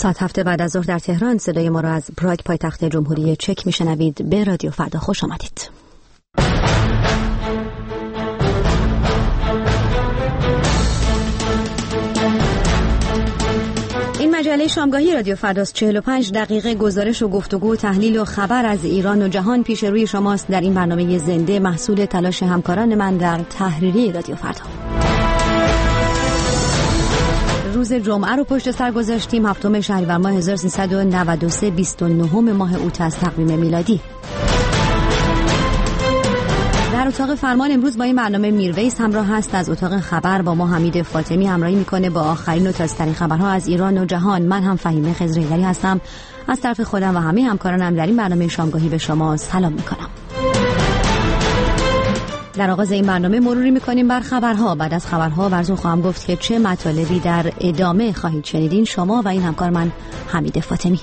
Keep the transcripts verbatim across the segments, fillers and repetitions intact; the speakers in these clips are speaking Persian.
ساعت هفت بعد از ظهر در تهران صدای ما را از پراگ پایتخت جمهوری چک میشنوید. به رادیو فردا خوش آمدید. این مجله شامگاهی رادیو فرداست. چهل و پنج دقیقه گزارش و گفتگو، تحلیل و خبر از ایران و جهان پیش روی شماست در این برنامه زنده، محصول تلاش همکاران من در تحریریه رادیو فردا. روز جمعه رو پشت سر گذاشتیم، هفتم شهریور ماه هزار و سیصد و نود و سه، بیست و نهم ماه اوت از تقویم میلادی. در اتاق فرمان امروز با این برنامه میرویس همراه هست. از اتاق خبر با ما حمید فاطمی همراهی میکنه با آخرین و تازه‌ترین خبرها از ایران و جهان. من هم فهیمه خضرایی‌دری هستم. از طرف خودم و همه همکارانم در این برنامه شامگاهی به شما سلام میکنم. در آغاز این برنامه مروری میکنیم بر خبرها. بعد از خبرها براتون خواهم گفت که چه مطالبی در ادامه خواهید شنیدین شما و این همکار من حمید فاطمی.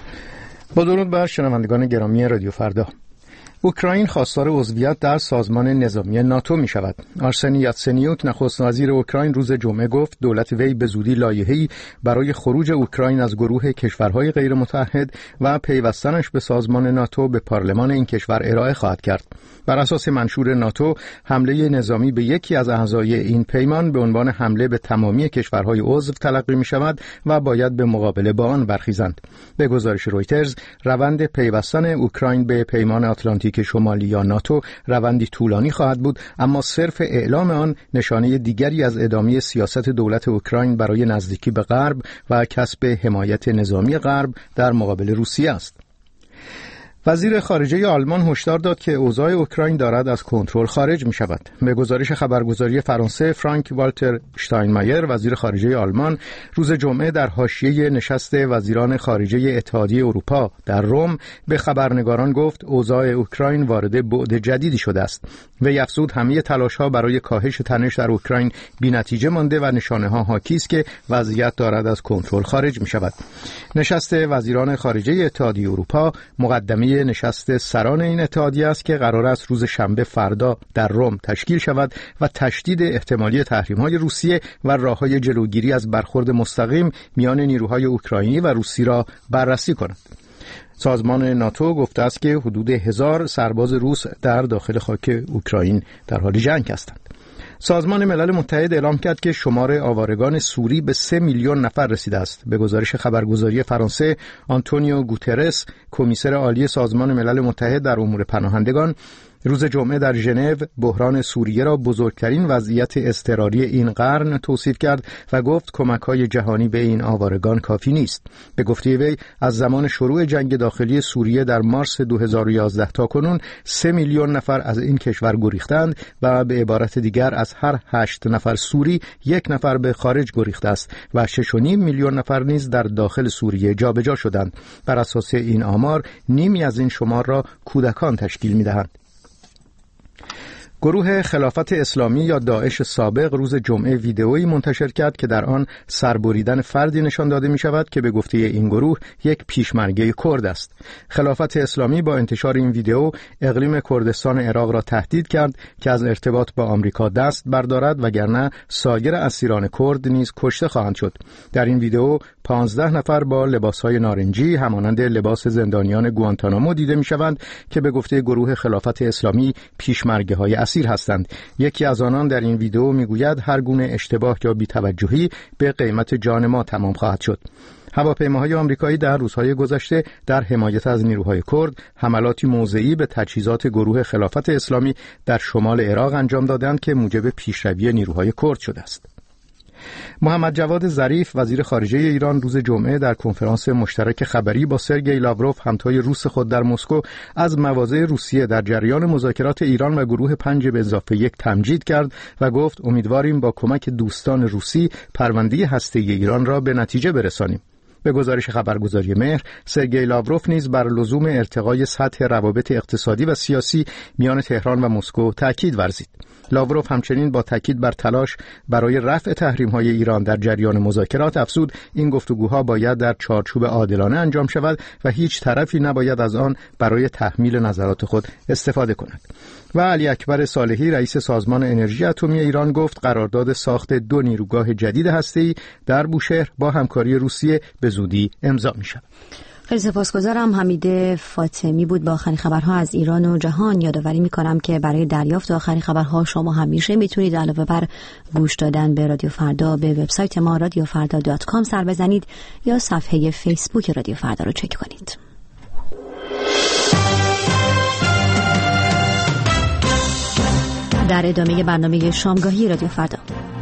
با درود بر شنوندگان گرامی رادیو فردا. اوکراین خواستار عضویت در سازمان نظامی ناتو می شود. آرسنی یاتسنیوک نخست وزیر اوکراین روز جمعه گفت دولت وی به زودی لایحه‌ای برای خروج اوکراین از گروه کشورهای غیر متحد و پیوستنش به سازمان ناتو به پارلمان این کشور ارائه خواهد کرد. بر اساس منشور ناتو، حمله نظامی به یکی از اعضای این پیمان به عنوان حمله به تمامی کشورهای عضو تلقی می شود و باید به مقابله با آن برخیزند. به گزارش رویترز، روند پیوستن اوکراین به پیمان آتلانتیک شمالی یا ناتو روندی طولانی خواهد بود، اما صرف اعلام آن نشانه دیگری از ادامه سیاست دولت اوکراین برای نزدیکی به غرب و کسب حمایت نظامی غرب در مقابل روسیه است. وزیر خارجه آلمان هشدار داد که اوضاع اوکراین دارد از کنترل خارج می شود. به گزارش خبرگزاری فرانسه، فرانک والتر شتاینمایر وزیر خارجه آلمان روز جمعه در حاشیه نشست وزیران خارجه اتحادیه اروپا در روم به خبرنگاران گفت اوضاع اوکراین وارد بعد جدیدی شده است. وی افزود همه تلاش‌ها برای کاهش تنش در اوکراین بی‌نتیجه مانده و نشانه‌ها حاکی است که وضعیت دارد از کنترل خارج می شود. نشست وزیران خارجه اتحادیه اروپا مقدمه نشست سران این اتحادیه است که قرار است روز شنبه فردا در روم تشکیل شود و تشدید احتمالی تحریم‌های روسیه و راه‌های جلوگیری از برخورد مستقیم میان نیروهای اوکراینی و روسی را بررسی کند. سازمان ناتو گفته است که حدود هزار سرباز روس در داخل خاک اوکراین در حال جنگ هستند. سازمان ملل متحد اعلام کرد که شمار آوارگان سوری به سه میلیون نفر رسیده است. به گزارش خبرگزاری فرانسه، آنتونیو گوترس، کمیسر عالی سازمان ملل متحد در امور پناهندگان، روز جمعه در ژنو بحران سوریه را بزرگترین وضعیت اضطراری این قرن توصیف کرد و گفت کمک‌های جهانی به این آوارگان کافی نیست. به گفته وی از زمان شروع جنگ داخلی سوریه در مارس دو هزار و یازده تا کنون سه میلیون نفر از این کشور گریختند و به عبارت دیگر از هر هشت نفر سوری یک نفر به خارج گریخته است و شش و نیم میلیون نفر نیز در داخل سوریه جابجا شدند. بر اساس این آمار نیمی از این شمار را کودکان تشکیل می‌دهند. گروه خلافت اسلامی یا داعش سابق روز جمعه ویدئویی منتشر کرد که در آن سربریدن فردی نشان داده می شود که به گفته این گروه یک پیشمرگه کرد است. خلافت اسلامی با انتشار این ویدئو اقلیم کردستان عراق را تهدید کرد که از ارتباط با آمریکا دست بردارد وگرنه سایر اسیران کرد نیز کشته خواهند شد. در این ویدئو پانزده نفر با لباسهای نارنجی همانند لباس زندانیان گوانتانامو دیده می شوند که به گفته گروه خلافت اسلامی پیشمرگه های اسیر هستند. یکی از آنان در این ویدئو میگوید هر گونه اشتباه یا بی‌توجهی به قیمت جان ما تمام خواهد شد. هواپیماهای آمریکایی در روزهای گذشته در حمایت از نیروهای کرد حملاتی موضعی به تجهیزات گروه خلافت اسلامی در شمال عراق انجام دادند که موجب پیشروی نیروهای کرد شده است. محمد جواد ظریف وزیر خارجه ایران روز جمعه در کنفرانس مشترک خبری با سرگئی لاوروف همتای روس خود در مسکو از مواضع روسیه در جریان مذاکرات ایران و گروه پنج به اضافه یک تمجید کرد و گفت امیدواریم با کمک دوستان روسی پرونده هسته‌ای ایران را به نتیجه برسانیم. به گزارش خبرگزاری مهر، سرگئی لاوروف نیز بر لزوم ارتقای سطح روابط اقتصادی و سیاسی میان تهران و مسکو تاکید ورزید. لاوروف همچنین با تاکید بر تلاش برای رفع تحریم‌های ایران در جریان مذاکرات افزود این گفتگوها باید در چارچوب عادلانه انجام شود و هیچ طرفی نباید از آن برای تحمیل نظرات خود استفاده کند. و علی اکبر صالحی رئیس سازمان انرژی اتمی ایران گفت قرارداد ساخت دو نیروگاه جدید هسته‌ای در بوشهر با همکاری روسیه به زودی امضا می‌شود. خیلی سپاسگزارم. حمید فاطمی بود با آخرین خبرها از ایران و جهان. یادآوری می‌کنم که برای دریافت آخرین خبرها شما همیشه میتونید علاوه بر گوش دادن به رادیو فردا به وبسایت ما رادیو فردا دات کام سر بزنید یا صفحه فیسبوک رادیو فردا رو چک کنید. در ادامه برنامه شامگاهی رادیو فردا،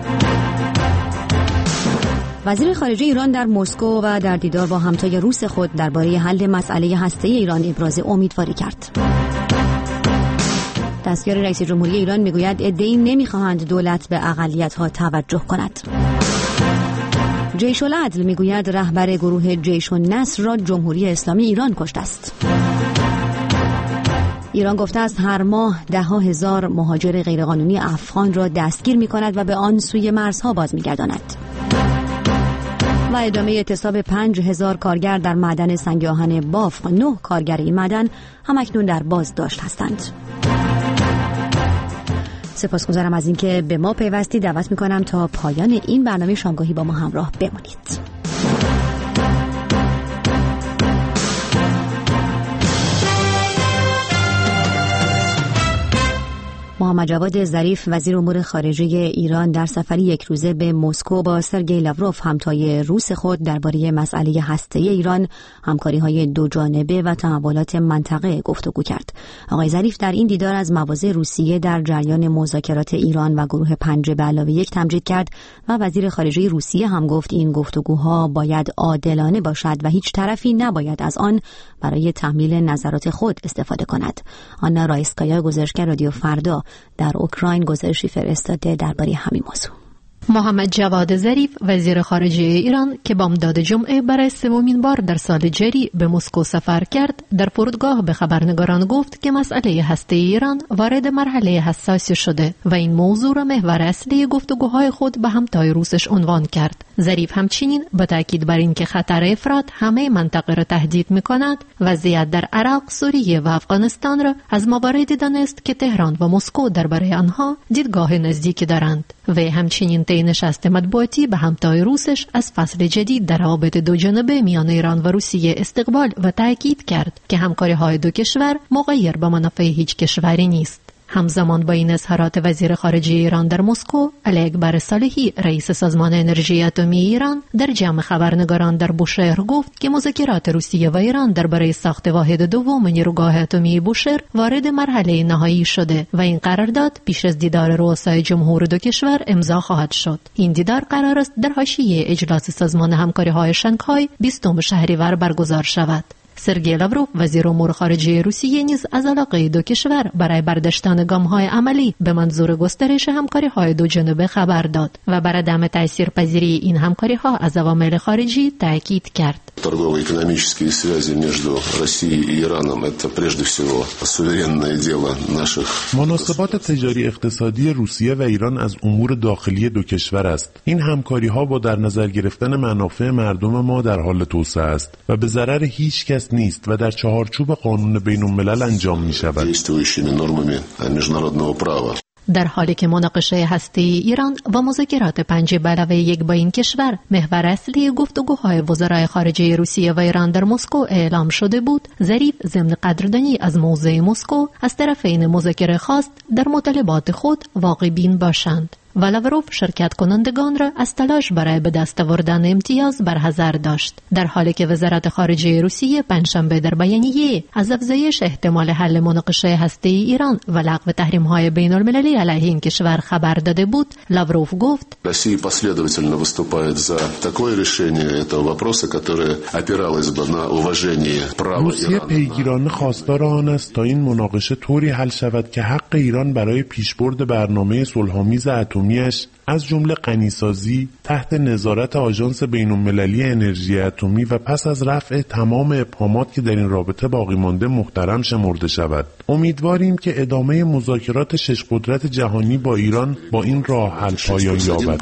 وزیر خارجه ایران در مسکو و در دیدار با همتای روس خود درباره حل مسئله هسته‌ای ایران ابراز امیدواری کرد. دستیار رئیس جمهوری ایران میگوید عده‌ای نمیخواهند دولت به اقلیت‌ها توجه کند. جیش العدل میگوید رهبر گروه جیش النصر را جمهوری اسلامی ایران کشته است. ایران گفته است هر ماه ده ها هزار مهاجر غیرقانونی افغان را دستگیر می‌کند و به آن سوی مرزها باز می‌گرداند. و ادامه اعتصاب پنج هزار کارگر در معدن سنگ آهن بافق، نه کارگر این معدن همکنون در بازداشت هستند. سپاسگزارم از اینکه به ما پیوستی. دعوت می‌کنم تا پایان این برنامه شامگاهی با ما همراه بمانید. محمد جواد ظریف وزیر امور خارجه ایران در سفری یک روزه به مسکو با سرگئی لاوروف همتای روس خود درباره مسئله هسته‌ای ایران، همکاری‌های دو جانبه و تحولات منطقه گفتگو کرد. آقای ظریف در این دیدار از مواضع روسیه در جریان مذاکرات ایران و گروه پنج به علاوه یک تمجید کرد و وزیر خارجه روسیه هم گفت این گفتگوها باید عادلانه باشد و هیچ طرفی نباید از آن برای تحمیل نظرات خود استفاده کند. آنا رایسکایا، گزارشگر رادیو فردا، در اوکراین گزارشی فرستاده درباره همین موضوع. محمد جواد ظریف وزیر خارجه ایران که بامداد جمعه برای سومین بار در سال جاری به مسکو سفر کرد، در فرودگاه به خبرنگاران گفت که مسئله هسته‌ای ایران وارد مرحله حساسی شده و این موضوع را محور اصلی گفتگوهای خود به همتای روسش عنوان کرد. ظریف همچنین با تاکید بر اینکه خطر افراط همه منطقه را تهدید می‌کند، وضعیت در عراق، سوریه و افغانستان را از مواردی دانست که تهران و مسکو درباره آنها دیدگاه نزدیکی دارند. و همچنین طی نشست مطبوعاتی به همتای روسش از فصل جدید در روابط دو جانبه میان ایران و روسیه استقبال و تاکید کرد که همکاری‌های دو کشور مغایر به منافع هیچ کشوری نیست. همزمان با این اظهارات وزیر خارجه ایران در مسکو، علی اکبر صالحی رئیس سازمان انرژی اتمی ایران در جمع خبرنگاران در بوشهر گفت که مذاکرات روسیه و ایران درباره ساخت واحد دوم نیروگاه اتمی بوشهر وارد مرحله نهایی شده و این قرارداد پیش از دیدار رؤسای جمهور دو کشور امضا خواهد شد. این دیدار قرار است در حاشیه اجلاس سازمان همکاری‌های شانگهای بیستم شهریور برگزار شود. سرگئی لاوروف وزیر امور خارجه روسیه نیز از علاقه دو کشور برای برداشتن گام‌های عملی به منظور گسترش همکاری‌های دو جانبه خبر داد و بر عدم تأثیرپذیری این همکاری‌ها از عوامل خارجی تاکید کرد. Торгово-экономические связи между Россией и Ираном это прежде всего суверенное дело наших. مناسبات تجاری اقتصادی روسیه و ایران از امور داخلی دو کشور است. این همکاری‌ها با در نظر گرفتن منافع مردم ما در حال توسعه است و به ضرر هیچ کس نیست و در چهارچوب قانون بین‌الملل انجام می‌شود. Действующими нормами международного права. در حالی که مناقشه هسته‌ای ایران و مذاکرات پنج به علاوه یک با این کشور محور اصلی گفتگوهای وزرای خارجه روسیه و ایران در مسکو اعلام شده بود، ظریف ضمن قدردانی از موضع مسکو از طرفین مذاکره خواست در مطالبات خود واقع بین باشند و لاوروف شرکت کنندگان را از تلاش برای به دست آوردن امتیاز برحذر داشت، در حالی که وزارت خارجه روسیه پنجشنبه در بیانیه از افزایش احتمال حل مناقشه هسته‌ای ایران و لغو تحریم‌های بین‌المللی علیه این کشور خبر داده بود. لاوروف گفت: Россия последовательно выступает за такое решение этого вопроса, которое опиралось бы на уважение права روسیه پیگیرانه خواستار آن است تا این مناقشه طوری حل شود که حق ایران برای پیشبرد برنامه صلح‌آمیز اتمی نظامیش از جمله غنیسازی تحت نظارت آژانس بین‌المللی انرژی اتمی و پس از رفع تمام ابهامات که در این رابطه باقی مانده محترم شمرده شود. امیدواریم که ادامه مذاکرات شش قدرت جهانی با ایران با این راه حل پایان یابد.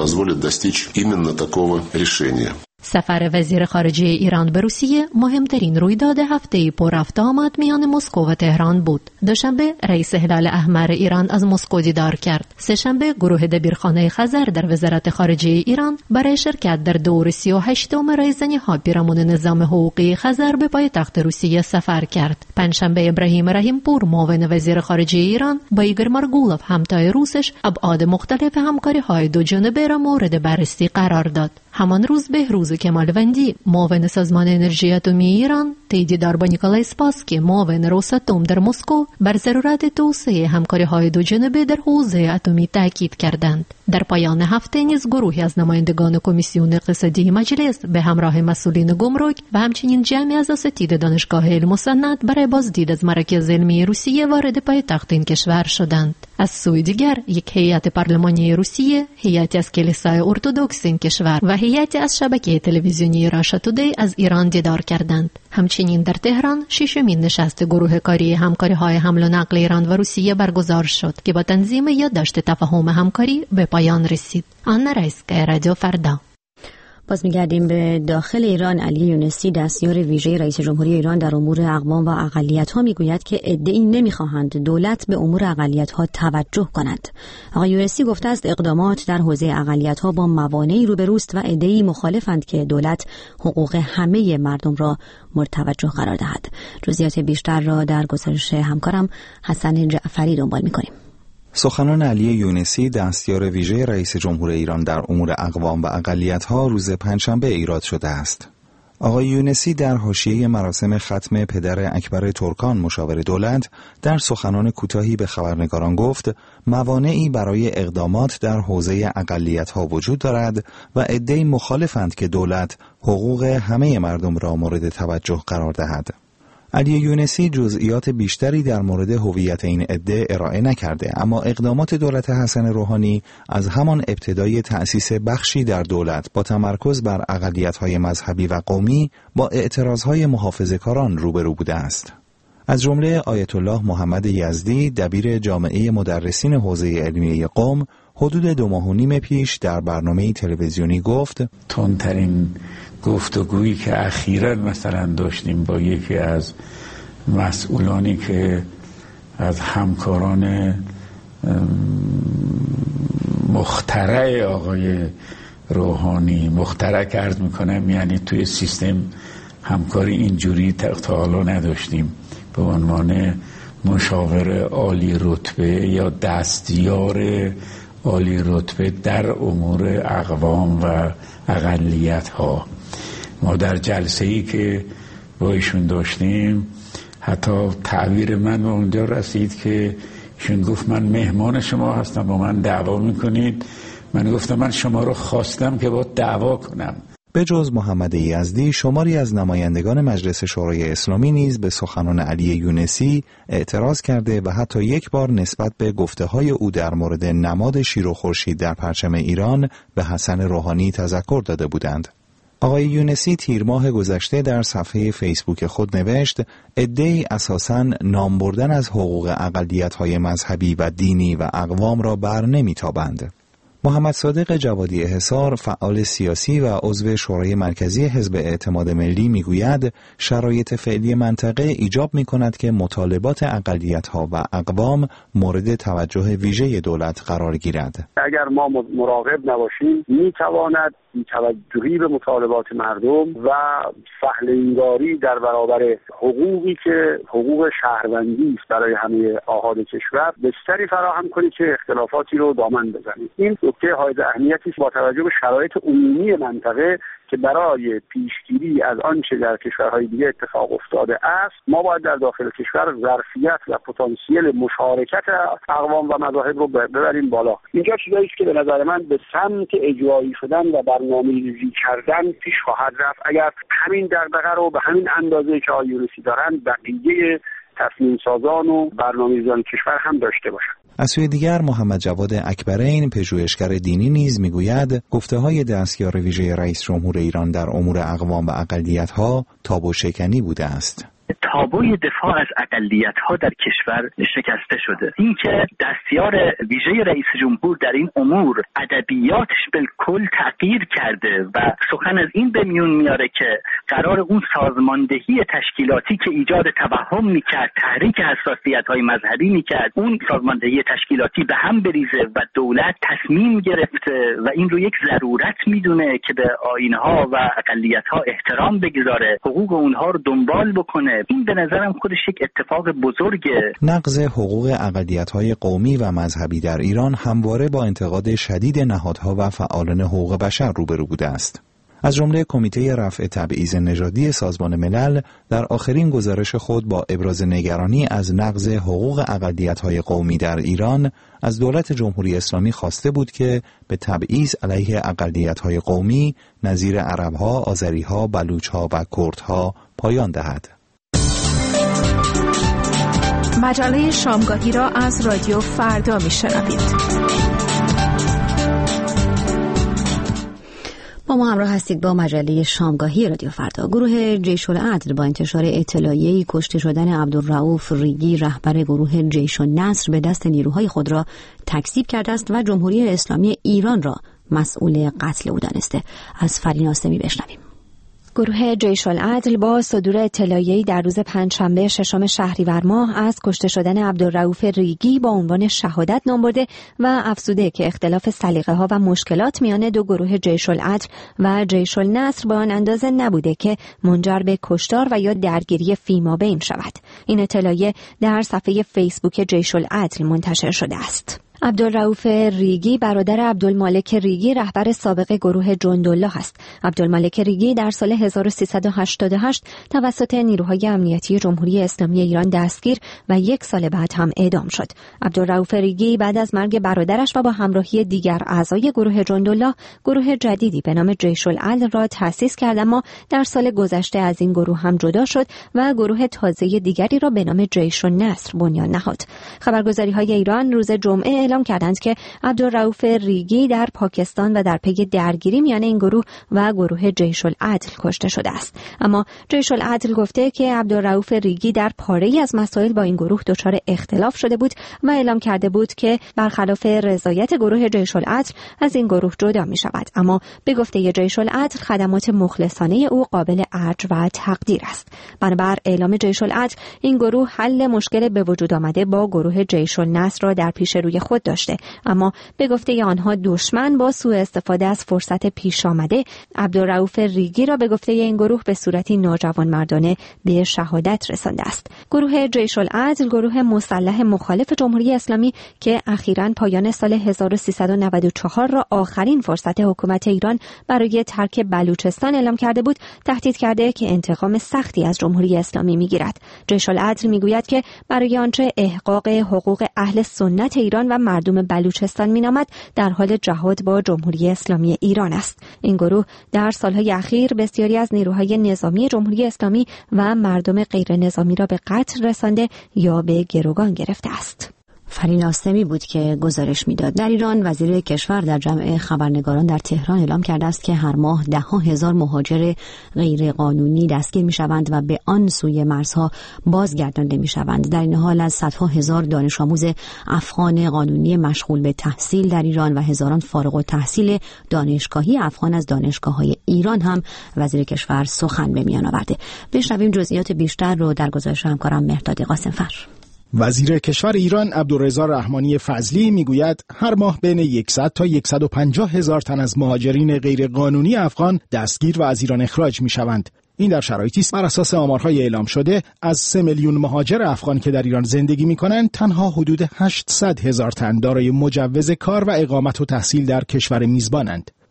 سفر وزیر خارجه ایران به روسیه مهمترین رویداد هفته پر رفت آمد میان مسکو و تهران بود. دوشنبه رئیس هلال احمر ایران از مسکو دیدار کرد. سه‌شنبه گروه دبیرخانه خزر در وزارت خارجه ایران برای شرکت در دور سی و هشتم رایزنی‌ها پیرامون نظام حقوقی خزر به پایتخت روسیه سفر کرد. پنجشنبه ابراهیم رحیمپور معاون وزیر خارجه ایران با ایگور مارگولوف همتای روسش ابعاد مختلف همکاری‌های دو جانبه را مورد بررسی قرار داد. همان روز بهروز کمالوندی معاون سازمان انرژی اتمی ایران دیدار با نیکولای اسپاسکی معاون روساتوم در مسکو بر ضرورت توسعه همکاری‌های دو جانبه در حوزه اتمی تاکید کردند. در پایان هفته نیز گروهی از نمایندگان کمیسیون اقتصادی مجلس به همراه مسئولین گمرک و همچنین جمعی از اساتید دانشگاه علم و صنعت برای بازدید از مراکز علمی روسیه وارد پایتخت این کشور شدند. از سوی دیگر یک هیئت پارلمانی روسیه، هیئتی از کلیسای ارتدوکس این کشور و هیئتی از شبکه تلویزیونی راشا تودی از ایران دیدار کردند. همچنین در تهران ششمین نشست گروه کاری همکاری‌های حمل و نقل ایران و روسیه برگزار شد که با تنظیم یادداشت تفاهم همکاری به پایان رسید. آنا رایسکا، رادیو فردا. باز می‌گردیم به داخل ایران. علی یونسی دستیار ویژه رئیس جمهوری ایران در امور اقوام و اقلیت‌ها میگوید که عده‌ای نمی‌خواهند دولت به امور اقلیت‌ها توجه کند. آقای یونسی گفته است اقدامات در حوزه اقلیت‌ها با موانعی روبروست و عده‌ای مخالفند که دولت حقوق همه مردم را مورد توجه قرار دهد. جزئیات بیشتر را در گزارش همکارم حسن جعفری دنبال می‌کنیم. سخنان علی یونسی دستیار ویژه رئیس جمهور ایران در امور اقوام و اقلیت‌ها روز پنجشنبه ایراد شده است. آقای یونسی در حاشیه مراسم ختم پدر اکبر ترکان مشاور دولت در سخنان کوتاهی به خبرنگاران گفت موانعی برای اقدامات در حوزه اقلیت‌ها وجود دارد و عده‌ای مخالفند که دولت حقوق همه مردم را مورد توجه قرار دهد. علی یونسی جزئیات بیشتری در مورد هویت این عده ارائه نکرده، اما اقدامات دولت حسن روحانی از همان ابتدای تأسیس بخشی در دولت با تمرکز بر اقلیت‌های مذهبی و قومی با اعتراضهای محافظه‌کاران روبرو بوده است. از جمله آیت الله محمد یزدی دبیر جامعه مدرسین حوزه علمیه قم حدود دو ماه و نیم پیش در برنامه تلویزیونی گفت تندترین گفتگویی که اخیراً مثلا داشتیم با یکی از مسئولانی که از همکاران مخترع آقای روحانی، مخترع عرض میکنم یعنی توی سیستم همکاری اینجوری تا حالا نداشتیم، به عنوان مشاور عالی رتبه یا دستیار عالی رتبه در امور اقوام و اقلیت ها. ما در جلسه ای که با ایشون داشتیم حتی تعبیر من به اونجا رسید که ایشون گفت من مهمان شما هستم، با من دعوا میکنید. من گفتم من شما رو خواستم که با دعوا کنم. به جز محمد یزدی شماری از نمایندگان مجلس شورای اسلامی نیز به سخنان علی یونسی اعتراض کرده و حتی یک بار نسبت به گفته‌های او در مورد نماد شیر و خورشید در پرچم ایران به حسن روحانی تذکر داده بودند. آقای یونسی تیر ماه گذشته در صفحه فیسبوک خود نوشت عده‌ای اساساً نام بردن از حقوق اقلیت‌های مذهبی و دینی و اقوام را بر نمی‌تابند. محمد صادق جوادی حصار فعال سیاسی و عضو شورای مرکزی حزب اعتماد ملی میگوید شرایط فعلی منطقه ایجاب می‌کند که مطالبات اقلیت‌ها و اقوام مورد توجه ویژه دولت قرار گیرد. اگر ما مراقب نباشیم می‌تواند توجهی به مطالبات مردم و سهل‌انگاری در برابر حقوقی که حقوق شهروندی است برای همه آحاد کشور بستری فراهم کنید که اختلافاتی رو دامن بزنید. این نکته حائز اهمیتی است با توجه به شرایط عمومی منطقه که برای پیشگیری از آنچه در کشورهای دیگه اتفاق افتاده است ما باید در داخل کشور ظرفیت و پتانسیل مشارکت اقوام و مذاهب رو ببریم بالا. اینجا چیزایی است که به نظر من به سمت اجرایی شدن و برنامه‌ریزی کردن پیش خواهد رفت اگر همین دغدغه رو به همین اندازه که آقای یونسی دارن بقیه تصمیم سازان و برنامه‌ریزان کشور هم داشته باشند. از سوی دیگر محمد جواد اکبرین پژوهشگر دینی نیز میگوید گفته‌های دستیار ویژه رئیس جمهور ایران در امور اقوام و اقلیت‌ها تابو شکنی بوده است. تابوی دفاع از اقلیت‌ها در کشور شکسته شده. اینکه دستیار ویژه رئیس جمهور در این امور ادبیاتش بالکل تغییر کرده و سخن از این به میون میاره که قرار اون سازماندهی تشکیلاتی که ایجاد توهم میکرد، تحریک حساسیت‌های مذهبی میکرد، اون سازماندهی تشکیلاتی به هم بریزه و دولت تصمیم گرفته و این رو یک ضرورت میدونه که به آیین‌ها و اقلیت‌ها احترام بگذاره، حقوق اونها رو دنبال بکنه. این به نظرم خودش یک اتفاق بزرگه. نقض حقوق اقلیت‌های قومی و مذهبی در ایران همواره با انتقاد شدید نهادها و فعالان حقوق بشر روبرو بوده است. از جمله کمیته رفع تبعیض نژادی سازمان ملل در آخرین گزارش خود با ابراز نگرانی از نقض حقوق اقلیت‌های قومی در ایران از دولت جمهوری اسلامی خواسته بود که به تبعیض علیه اقلیت‌های قومی نظیر عرب‌ها، آذری‌ها، بلوچ‌ها و کردها پایان دهد. مجله شامگاهی را از رادیو فردا میشنوید. با ما همراه هستید با مجله شامگاهی رادیو فردا. گروه جیش العدل با انتشار اطلاعیه‌ای کشته شدن عبدالرؤوف ریگی رهبر گروه جیش النصر به دست نیروهای خود را تکذیب کرده است و جمهوری اسلامی ایران را مسئول قتل او دانسته. از فرین آسمی بشنویم. گروه جیش العدل با صدور اطلاعیه‌ای در روز پنجشنبه ششم شهریور ماه از کشته شدن عبدالرؤوف ریگی با عنوان شهادت نام برده و افزوده که اختلاف سلیقه‌ها و مشکلات میان دو گروه جیش العدل و جیش النصر به آن اندازه نبوده که منجر به کشتار و یا درگیری فیمابین شود. این اطلاعیه در صفحه فیسبوک جیش العدل منتشر شده است. عبدالرؤوف ریگی برادر عبدالمالک ریگی رهبر سابق گروه جندالله است. عبدالمالک ریگی در سال هزار و سیصد و هشتاد و هشت توسط نیروهای امنیتی جمهوری اسلامی ایران دستگیر و یک سال بعد هم اعدام شد. عبدالرؤوف ریگی بعد از مرگ برادرش و با همراهی دیگر اعضای گروه جندالله گروه جدیدی به نام جیش العدل را تأسیس کرد، اما در سال گذشته از این گروه هم جدا شد و گروه تازه دیگری را به نام جیش النصر بنیان نهاد. خبرگزاری‌های ایران روز جمعه اعلام کردند که عبدالرؤوف ریگی در پاکستان و در پی درگیری میان این گروه و گروه جیش العدل کشته شده است. اما جیش العدل گفته که عبدالرؤوف ریگی در پاره‌ای از مسائل با این گروه دچار اختلاف شده بود و اعلام کرده بود که برخلاف رضایت گروه جیش العدل از این گروه جدا می شود. اما به گفته جیش العدل خدمات مخلصانه او قابل ارج و تقدیر است. بنابر اعلام جیش العدل این گروه حل مشکل به وجود آمده با گروه جیش النصر را در پیش روی خود داشته، اما به گفته آنها دشمن با سوء استفاده از فرصت پیش آمده عبدالرؤوف ریگی را به گفته این گروه به صورتی ناجوانمردانه به شهادت رسانده است. گروه جیش العدل گروه مسلح مخالف جمهوری اسلامی که اخیراً پایان سال هزار و سیصد و نود و چهار را آخرین فرصت حکومت ایران برای ترک بلوچستان اعلام کرده بود، تهدید کرده که انتقام سختی از جمهوری اسلامی میگیرد. جیش العدل میگوید که برای آنچه احقاق حقوق اهل سنت ایران و مردم بلوچستان مینامد در حال جهاد با جمهوری اسلامی ایران است. این گروه در سالهای اخیر بسیاری از نیروهای نظامی جمهوری اسلامی و مردم غیر نظامی را به قتل رسانده یا به گروگان گرفته است. فرین آسمی بود که گزارش میداد. در ایران وزیر کشور در جمع خبرنگاران در تهران اعلام کرده است که هر ماه ده ها هزار مهاجر غیر قانونی دستگیر میشوند و به آن سوی مرزها بازگردانده میشوند. در این حال از صدها هزار دانش آموز افغان قانونی مشغول به تحصیل در ایران و هزاران فارغ التحصیل دانشگاهی افغان از دانشگاه‌های ایران هم وزیر کشور سخن به میان آورده. بشنویم جزئیات بیشتر رو در گزارش همکارم مهرداد قاسمفر. وزیر کشور ایران عبدالرضا رحمانی فضلی میگوید هر ماه بین صد تا صد و پنجاه هزار تن از مهاجرین غیر قانونی افغان دستگیر و از ایران اخراج میشوند. این در شرایطی است بر اساس آمارهای اعلام شده از سه میلیون مهاجر افغان که در ایران زندگی میکنند تنها حدود هشتصد هزار تن دارای مجوز کار و اقامت و تحصیل در کشور میزبانند.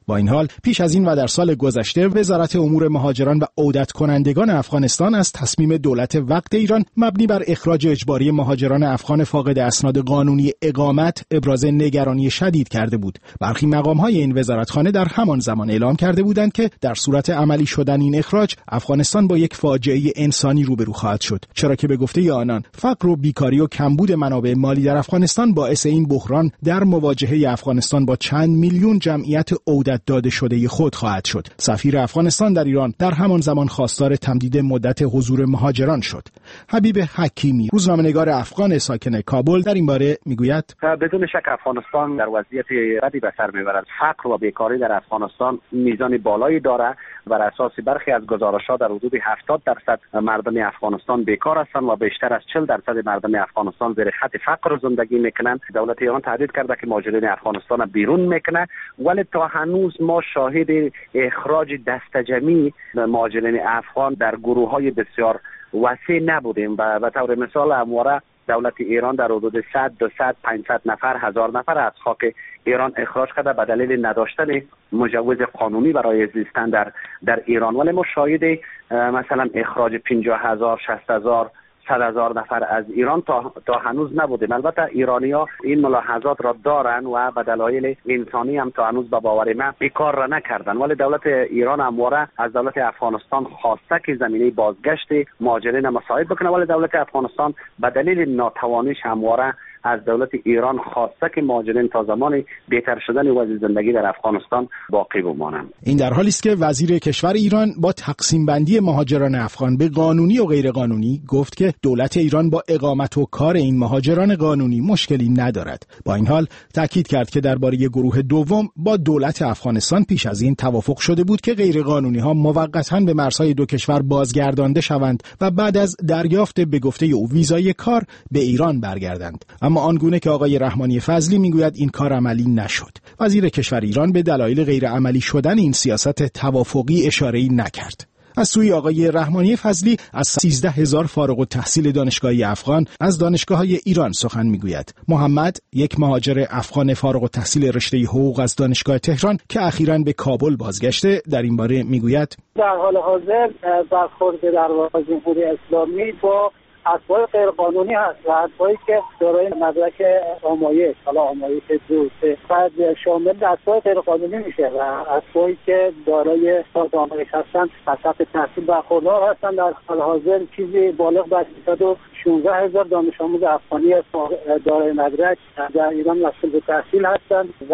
با این حال پیش از این و در سال گذشته وزارت امور مهاجران و عودت کنندگان افغانستان از تصمیم دولت وقت ایران مبنی بر اخراج اجباری مهاجران افغان فاقد اسناد قانونی اقامت ابراز نگرانی شدید کرده بود. برخی مقام‌های این وزارتخانه در همان زمان اعلام کرده بودند که در صورت عملی شدن این اخراج افغانستان با یک فاجعه انسانی روبرو خواهد شد، چرا که به گفته آنان فقر و بیکاری و کمبود منابع مالی در افغانستان باعث این بحران در مواجهه افغانستان با چند میلیون جمعیت عودت داده شده خود خواهد شد. سفیر افغانستان در ایران در همان زمان خواستار تمدید مدت حضور مهاجران شد. حبیب حکیمی، روزنامه‌نگار افغان ساکن کابل، در این باره میگوید بدون شک افغانستان در وضعیت بدی به سر میبرد. فقر و بیکاری در افغانستان میزان بالایی داره. بر اساس برخی از گزارش‌ها در حدود هفتاد درصد مردم افغانستان بیکار هستند و بیشتر از چهل درصد مردم افغانستان زیر خط فقر زندگی میکنند. دولت ایران تهدید کرده که مهاجرین افغانستان بیرون میکنه، ولی تا هنوز ما شاهد اخراج دستجمعی مهاجرین افغان در گروه‌های بسیار وسیع نبودیم و به طور مثال همواره دولت ایران در حدود صد، دویست، پانصد نفر، هزار نفر از خاک ایران اخراج کرده به دلیل نداشتن مجوز قانونی برای زیستن در در ایران. ولی ما شاهد مثلا اخراج پنجاه هزار، شصت هزار، صد هزار نفر از ایران تا تا هنوز نبودیم. البته ایرانی‌ها این ملاحظات را دارن و به دلایل انسانی هم تا هنوز به باور من این کار را نکردن، ولی دولت ایران همواره از دولت افغانستان خواسته که زمینه بازگشت مهاجرین مساعد بکنه، ولی دولت افغانستان به دلیل ناتوانیش همواره از دولت ایران خواسته که مهاجرین تا زمان بهتر شدن وضع زندگی در افغانستان باقی بمانند. این در حالی است که وزیر کشور ایران با تقسیم بندی مهاجران افغان به قانونی و غیر قانونی گفت که دولت ایران با اقامت و کار این مهاجران قانونی مشکلی ندارد. با این حال تاکید کرد که درباره گروه دوم با دولت افغانستان پیش از این توافق شده بود که غیر قانونی ها موقتا به مرزهای دو کشور بازگردانده شوند و بعد از دریافت به گفته او ویزای کار به ایران برگردند. اما آنگونه که آقای رحمانی فضلی میگوید این کار عملی نشد. وزیر کشور ایران به دلایل غیر عملی شدن این سیاست توافقی اشاره‌ای نکرد. از سوی آقای رحمانی فضلی از سیزده هزار فارغ التحصیل دانشگاهی افغان از دانشگاه‌های ایران سخن میگوید. محمد، یک مهاجر افغان فارغ التحصیل رشته حقوق از دانشگاه تهران که اخیراً به کابل بازگشته، در این باره میگوید در حال حاضر برخورد در واقع جمهوری اسلامی با اتباع غیر قانونی هست و اتباعی که دارای مدرک آمایش، حالا آمایش دو سه بعد شامل اتباع غیر قانونی میشه و اتباعی که دارای ساز آمایش هستن از سطح تحصیل برخوردار هستن. در حال حاضر چیزی بالغ بر سیصد و شانزده هزار دانش آموز افغانی دارای مدرک در ایران مشغول به تحصیل هستند و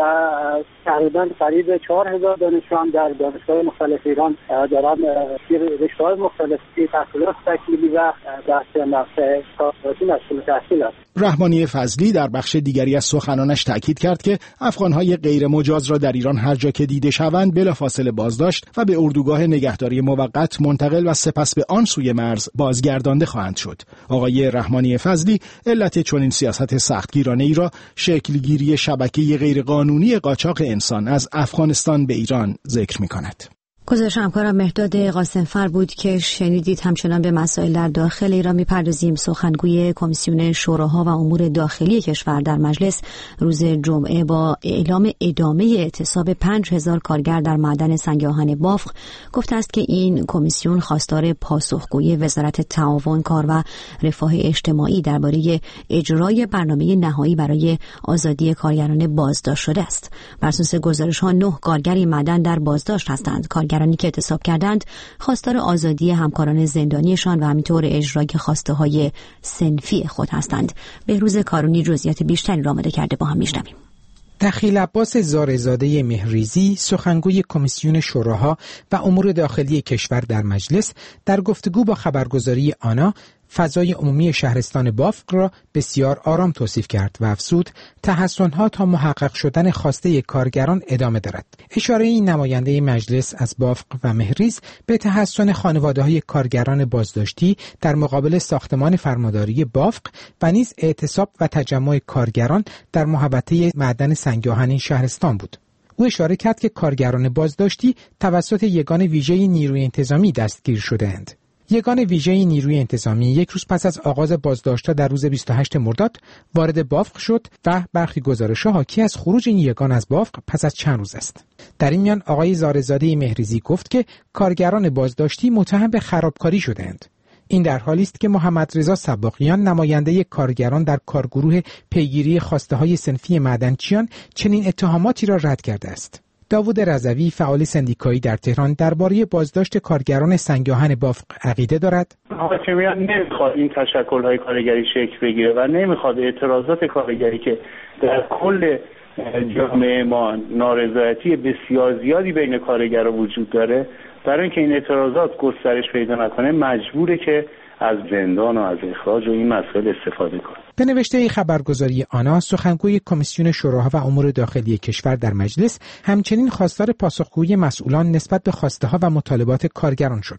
تقریبا قریب چهار هزار دانشجو هم در دانشگاه مختلف ایران دارن رشته‌های مختلفی تحصیلات تکمیلی و بحث نفع کارشناسی مشغول تحصیل است. رحمانی فضلی در بخش دیگری از سخنانش تاکید کرد که افغان‌های غیر مجاز را در ایران هر جا که دیده شوند بلافاصله بازداشت و به اردوگاه نگهداری موقت منتقل و سپس به آن سوی مرز بازگردانده خواهند شد. آقای رحمانی فضلی علت چنین سیاست سختگیرانه ای را شکلگیری شبکه غیرقانونی قاچاق انسان از افغانستان به ایران ذکر می‌کند. گزارش همکارم مهداد قاسمفر بود که شنیدید. همچنان به مسائل در داخل ایران می‌پردازیم. سخنگوی کمیسیون شوراها و امور داخلی کشور در مجلس روز جمعه با اعلام ادامه اعتصاب پنج هزار کارگر در معدن سنگ آهن بافق گفته است که این کمیسیون خواستار پاسخگویی وزارت تعاون، کار و رفاه اجتماعی درباره اجرای برنامه نهایی برای آزادی کارگران بازداشت شده است. بر اساس گزارش‌ها نه کارگر این معدن در بازداشت هستند. کارگرانی که اعتصاب کردند خواستار آزادی همکاران زندانیشان و همینطور اجرای خواسته های صنفی خود هستند. بهروز کارونی جزئیات بیشتری را آماده کرده، با هم میشنویم. دخیل عباس زارزاده مهریزی، سخنگوی کمیسیون شوراها و امور داخلی کشور در مجلس، در گفتگو با خبرگزاری آنا فضای عمومی شهرستان بافق را بسیار آرام توصیف کرد و افزود تحسن‌ها تا محقق شدن خواسته کارگران ادامه دارد. اشاره این نماینده مجلس از بافق و مهریز به تحسن خانواده‌های کارگران بازداشتی در مقابل ساختمان فرمانداری بافق و نیز اعتصاب و تجمع کارگران در محوطه معدن سنگ آهن شهرستان بود. او اشاره کرد که کارگران بازداشتی توسط یگان ویژه نیروی انتظامی دستگیر شده‌اند. یگان ویژه نیروی انتظامی یک روز پس از آغاز بازداشت‌ها در روز بیست و هشتم مرداد وارد بافق شد و برخی گزارش‌ها حاکی از خروج این یگان از بافق پس از چند روز است. در این میان آقای زارزاده مهریزی گفت که کارگران بازداشتی متهم به خرابکاری شدند. این در حالی است که محمد رضا سباقیان نماینده کارگران در کارگروه پیگیری خواسته‌های صنفی معدنچیان چنین اتهاماتی را رد کرده است. داوود رضوی فعال سندیکایی در تهران درباره بازداشت کارگران سنگاهن بافق عقیده دارد. حاکمیت نمیخواد این تشکل‌های کارگری شکل بگیره و نمیخواد اعتراضات کارگری که در کل جامعه ما نارضایتی بسیار زیادی بین کارگرها وجود داره، برای اینکه این اعتراضات گسترش پیدا نکنه مجبوره که از زندان و از اخراج و این مسائل استفاده کنه. به نوشته خبرگزاری آنا، سخنگوی کمیسیون شوراها و امور داخلی کشور در مجلس همچنین خواستار پاسخگویی مسئولان نسبت به خواسته‌ها و مطالبات کارگران شد.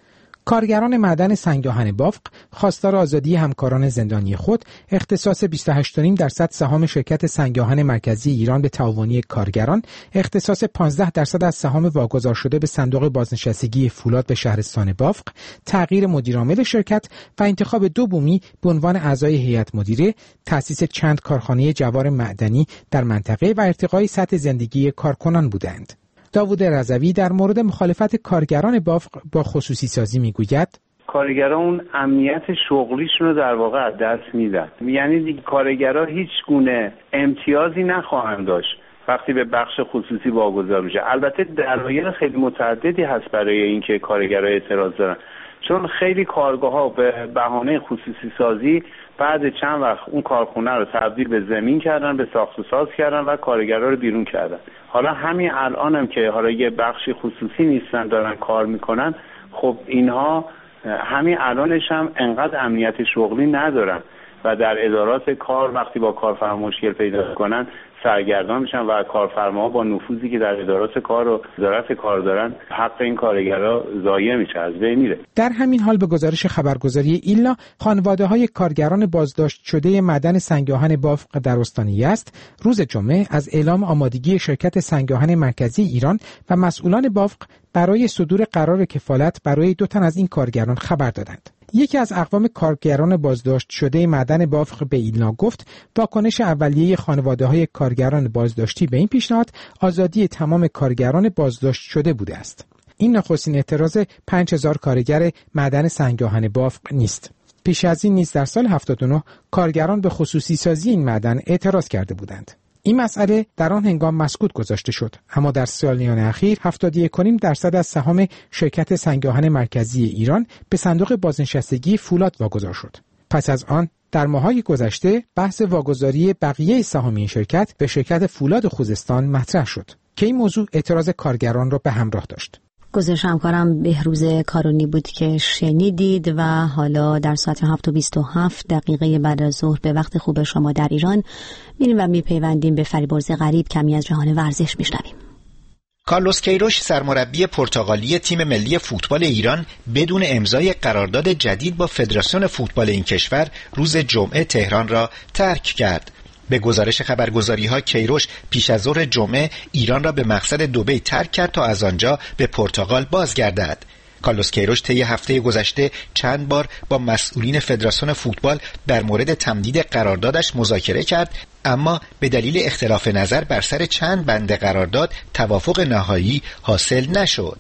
کارگران معدن سنگاهن بافق خواستار آزادی همکاران زندانی خود، اختصاص بیست و هشت و نیم درصد سهام شرکت سنگاهن مرکزی ایران به تعاونی کارگران، اختصاص پانزده درصد از سهام واگذار شده به صندوق بازنشستگی فولاد به شهرستان بافق، تغییر مدیرعامل شرکت و انتخاب دو بومی به عنوان اعضای هیئت مدیره، تأسیس چند کارخانه جوار معدنی در منطقه و ارتقای سطح زندگی کارکنان بودند. داوود رضوی در مورد مخالفت کارگران بافق با خصوصی سازی میگوید کارگران اون امنیت شغلیشون رو در واقع از دست میدن. یعنی دیگه کارگران هیچ گونه امتیازی نخواهند داشت وقتی به بخش خصوصی واگذار میشه. البته دلایل خیلی متعددی هست برای اینکه کارگران اعتراض دارن، چون خیلی کارگاه‌ها به بهانه خصوصی سازی بعد چند وقت اون کارخونه رو تبدیل به زمین کردن، به ساخت و ساز کردن و کارگرا رو بیرون کردن. حالا همین الان هم که حالا یه بخشی خصوصی نیستن دارن کار میکنن، خب اینها همین الانش هم انقدر امنیت شغلی ندارن و در ادارات کار وقتی با کارفرما مشکل پیدا کنن سرگردان میشن و کارفرماها با نفوذی که در ادارات کار و وزارت کار دارن حق این کارگرها ضایع میشه، از بین میره. در همین حال به گزارش خبرگزاری ایلا، خانواده‌های کارگران بازداشت شده معدن سنگاهن بافق در استان یزد روز جمعه از اعلام آمادگی شرکت سنگاهن مرکزی ایران و مسئولان بافق برای صدور قرار کفالت برای دو تن از این کارگران خبر دادند. یکی از اقوام کارگران بازداشت شده معدن بافق به ایلنا گفت واکنش اولیه خانواده‌های کارگران بازداشتی به این پیشنهاد آزادی تمام کارگران بازداشت شده بوده است. این نخستین اعتراض پنج هزار کارگر معدن سنگاهن بافق نیست. پیش از این نیز در سال هفتاد و نه کارگران به خصوصی سازی این معدن اعتراض کرده بودند. این مسئله در آن هنگام مسکوت گذاشته شد، اما در سالیان اخیر هفتاد و یک و نیم درصد از سهام شرکت سنگاهن مرکزی ایران به صندوق بازنشستگی فولاد واگذار شد. پس از آن در ماه‌های گذشته بحث واگذاری بقیه سهام این شرکت به شرکت فولاد خوزستان مطرح شد که این موضوع اعتراض کارگران را به همراه داشت. گزارش همکارم بهروز کارونی بود که شنیدید و حالا در ساعت هفت و بیست و هفت دقیقه بعد از ظهر به وقت خوب شما در ایران میریم و میپیوندیم به فریبرز غریب، کمی از جهان ورزش میشنویم. کارلوس کیروش سرمربی پرتغالی تیم ملی فوتبال ایران بدون امضای قرارداد جدید با فدراسیون فوتبال این کشور روز جمعه تهران را ترک کرد. به گزارش خبرگزاری‌ها کیروش پیش از ظهر جمعه ایران را به مقصد دبی ترک کرد تا از آنجا به پرتغال بازگردد. کارلوس کیروش طی هفته گذشته چند بار با مسئولین فدراسیون فوتبال در مورد تمدید قراردادش مذاکره کرد، اما به دلیل اختلاف نظر بر سر چند بند قرارداد توافق نهایی حاصل نشد.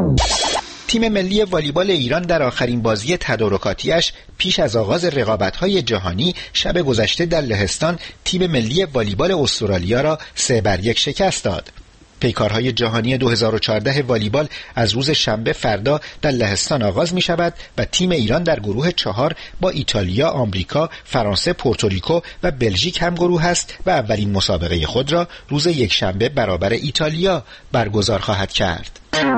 تیم ملی والیبال ایران در آخرین بازی تدارکاتیش پیش از آغاز رقابت‌های جهانی شب گذشته در لهستان تیم ملی والیبال استرالیا را سه بر یک شکست داد. پیکارهای جهانی دو هزار و چهارده والیبال از روز شنبه فردا در لهستان آغاز می شود و تیم ایران در گروه چهار با ایتالیا، آمریکا، فرانسه، پورتوریکو و بلژیک هم گروه است و اولین مسابقه خود را روز یک شنبه برابر ایتالیا برگزار خواهد کرد.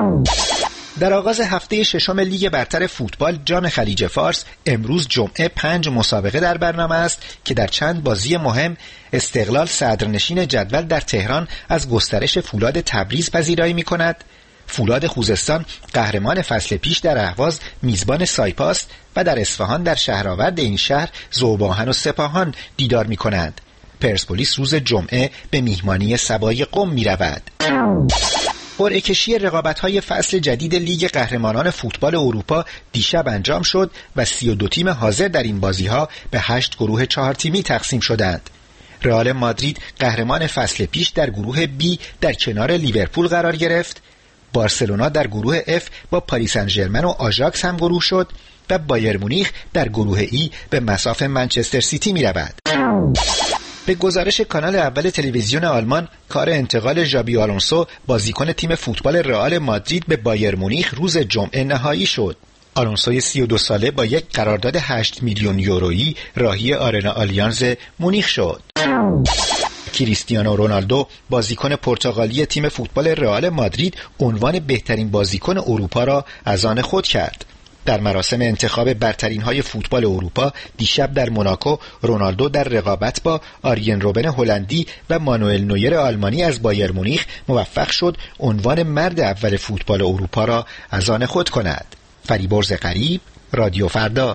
در آغاز هفته ششم لیگ برتر فوتبال جام خلیج فارس امروز جمعه پنج مسابقه در برنامه است که در چند بازی مهم استقلال صدرنشین جدول در تهران از گسترش فولاد تبریز پذیرایی می‌کند. فولاد خوزستان قهرمان فصل پیش در اهواز میزبان سایپاس و در اصفهان در شهرآورد این شهر ذوب‌آهن و سپاهان دیدار می‌کنند. پرسپولیس روز جمعه به میهمانی سبای قم می‌رود. قرعه کشی رقابت‌های فصل جدید لیگ قهرمانان فوتبال اروپا دیشب انجام شد و سی و دو تیم حاضر در این بازی‌ها به هشت گروه چهار تیمی تقسیم شدند. رئال مادرید قهرمان فصل پیش در گروه بی در کنار لیورپول قرار گرفت. بارسلونا در گروه اف با پاریس سن ژرمن و آژاکس هم گروه شد و بایر مونیخ در گروه ای به مصاف منچستر سیتی می‌رود. به گزارش کانال اول تلویزیون آلمان، کار انتقال ژابی آلونسو بازیکن تیم فوتبال رئال مادرید به بایر مونیخ روز جمعه نهایی شد. آلونسوی سی و دو ساله با یک قرارداد هشت میلیون یورویی راهی آرنا آلیانز مونیخ شد. کریستیانو رونالدو بازیکن پرتغالی تیم فوتبال رئال مادرید عنوان بهترین بازیکن اروپا را از آن خود کرد. در مراسم انتخاب برترین‌های فوتبال اروپا دیشب در موناکو، رونالدو در رقابت با آرین روبن هلندی و مانوئل نویر آلمانی از بایر مونیخ موفق شد عنوان مرد اول فوتبال اروپا را از آن خود کند. فریبرز غریب، رادیو فردا.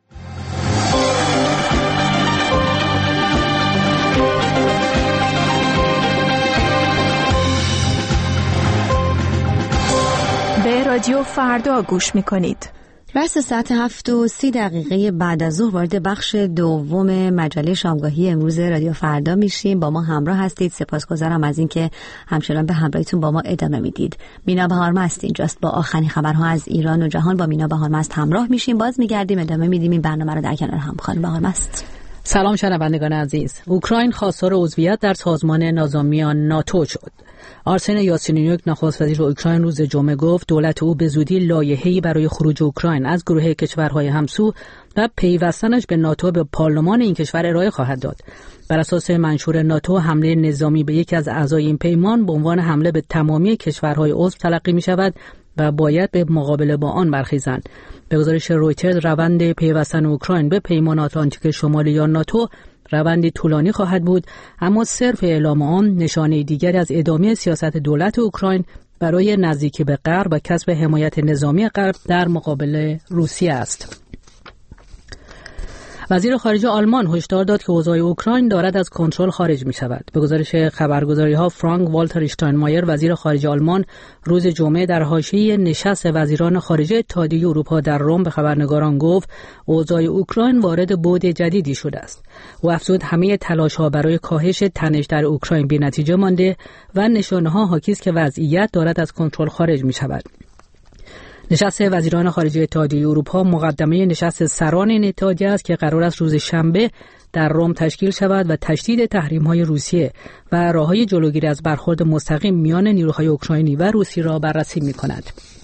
به رادیو فردا گوش می‌کنید. رأس ساعت هفت و سی دقیقه بعد از ظهر وارد بخش دوم مجله شامگاهی امروز رادیو فردا میشیم. با ما همراه هستید. سپاسگزارم از اینکه همچنان به همراهیتون با ما ادامه میدید. مینا بهارمست اینجاست با آخرین خبرها از ایران و جهان. با مینا بهارمست همراه میشیم. باز میگردیم ادامه میدیم این برنامه رو در کنار هم. خانم بهارمست. سلام شنوندگان عزیز. اوکراین خواستار عضویت در سازمان نظامیان ناتو شد. آرسن یاتسینیوک نخست وزیر اوکراین روز جمعه گفت دولت او به زودی لایحه‌ای برای خروج اوکراین از گروه کشورهای همسو و پیوستنش به ناتو به پارلمان این کشور ارائه خواهد داد. بر اساس منشور ناتو حمله نظامی به یکی از اعضای این پیمان به عنوان حمله به تمامی کشورهای عضو تلقی می شود و باید به مقابله با آن برخیزند. به گزارش رویترز روند پیوستن اوکراین به پیمان آتلانتیک شمالی یا ناتو روندی طولانی خواهد بود، اما صرف اعلام آن نشانه دیگری از ادامه سیاست دولت اوکراین برای نزدیکی به غرب و کسب حمایت نظامی غرب در مقابل روسیه است. وزیر خارجه آلمان هشدار داد که اوضاع اوکراین دارد از کنترل خارج می شود. به گزارش خبرگزاری‌ها فرانک والتر اشتاینمایر وزیر خارجه آلمان روز جمعه در حاشیه نشست وزیران خارجه اتحادیه اروپا در روم به خبرنگاران گفت اوضاع اوکراین وارد بعد جدیدی شده است. او افزود همه تلاش‌ها برای کاهش تنش در اوکراین بی‌نتیجه مانده و نشانه‌ها حاکی است که وضعیت دارد از کنترل خارج می شود. نشست وزیران خارجه اتحادیه اروپا مقدمه نشست سران این اتحادیه است که قرار است روز شنبه در روم تشکیل شود و تشدید تحریم‌های روسیه و راه‌های جلوگیری از برخورد مستقیم میان نیروهای اوکراینی و روسی را بررسی می‌کند.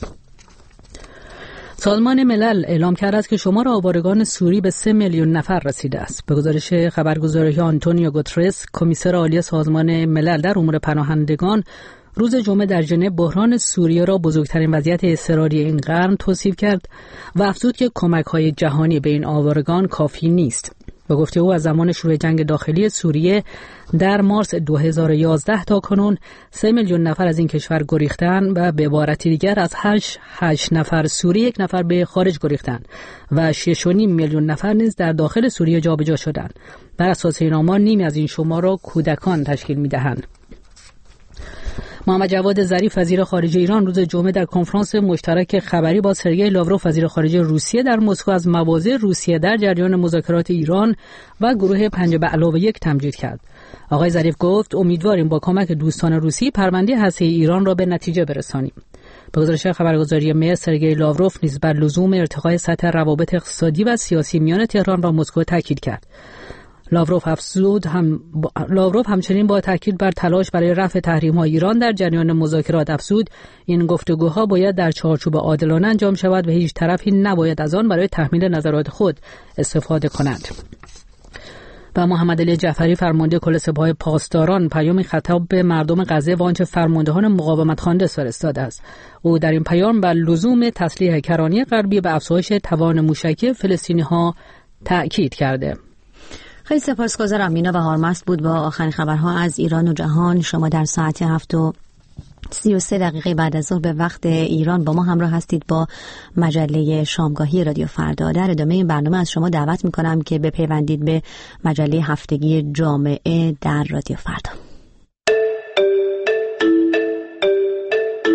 سازمان ملل اعلام کرده است که شمار آوارگان سوری به سه میلیون نفر رسیده است. به گزارش خبرگزاری آنتونیو گوترس، کمیسر عالی سازمان ملل در امور پناهندگان، روز جمعه در ژنو بحران سوریه را بزرگترین وضعیت اضطراری این قرن توصیف کرد و افزود که کمک‌های جهانی به این آوارگان کافی نیست. به گفته او از زمان شروع جنگ داخلی سوریه در مارس دو هزار و یازده تا کنون سه میلیون نفر از این کشور گریختند و به عبارتی دیگر از هشت هشت نفر سوری یک نفر به خارج گریختند و شش و نیم میلیون نفر نیز در داخل سوریه جابجا شدند. بر اساس این آمار نیمی از این شمار را کودکان تشکیل می‌دهند. محمد جواد ظریف وزیر خارجه ایران روز جمعه در کنفرانس مشترک خبری با سرگئی لاوروف وزیر خارجه روسیه در مسکو از مواضع روسیه در جریان مذاکرات ایران و گروه پنج به علاوه یک تمجید کرد. آقای ظریف گفت امیدواریم با کمک دوستان روسی پرونده هسته‌ای ایران را به نتیجه برسانیم. به گزارش خبرگزاری مر سرگئی لاوروف نیز بر لزوم ارتقای سطح روابط اقتصادی و سیاسی میان تهران و مسکو تاکید کرد. لاوروف افزود هم لاوروف همچنین با تاکید بر تلاش برای رفع تحریم‌های ایران در جریان مذاکرات افزود این گفتگوها باید در چارچوب عادلانه انجام شود و هیچ طرفی نباید از آن برای تحمیل نظرات خود استفاده کند. و محمد علی جعفری فرمانده کل سپاه پاسداران پیامی خطاب به مردم غزه و آنچه فرماندهان مقاومت خوانده فرستاده است. او در این پیام بر لزوم تسلیح کرانی غربی به افزایش توان موشکی فلسطینی‌ها تأکید کرده. خیلی سپاسگزارم. مینا بهارمست بود با آخرین خبرها از ایران و جهان. شما در ساعت هفت و سی و سه دقیقه بعد از ظهر به وقت ایران با ما همراه هستید با مجله شامگاهی رادیو فردا. در ادامه این برنامه از شما دعوت میکنم که بپیوندید به مجله هفتگی جامعه در رادیو فردا.